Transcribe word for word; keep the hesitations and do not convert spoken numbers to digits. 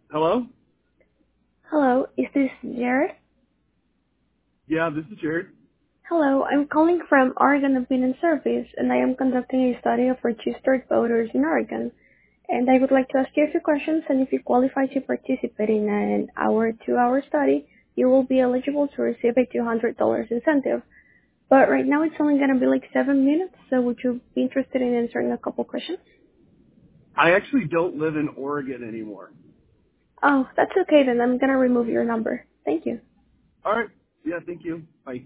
Hello? Hello, is this Jared? Yeah, this is Jared. Hello, I'm calling from Oregon Opinion Service, and I am conducting a study of registered voters in Oregon. And I would like to ask you a few questions, and if you qualify to participate in an hour, two-hour study, you will be eligible to receive a two hundred dollars incentive. But right now it's only going to be like seven minutes, so would you be interested in answering a couple questions? I actually don't live in Oregon anymore. Oh, that's okay then. I'm going to remove your number. Thank you. All right. Yeah, thank you. Bye.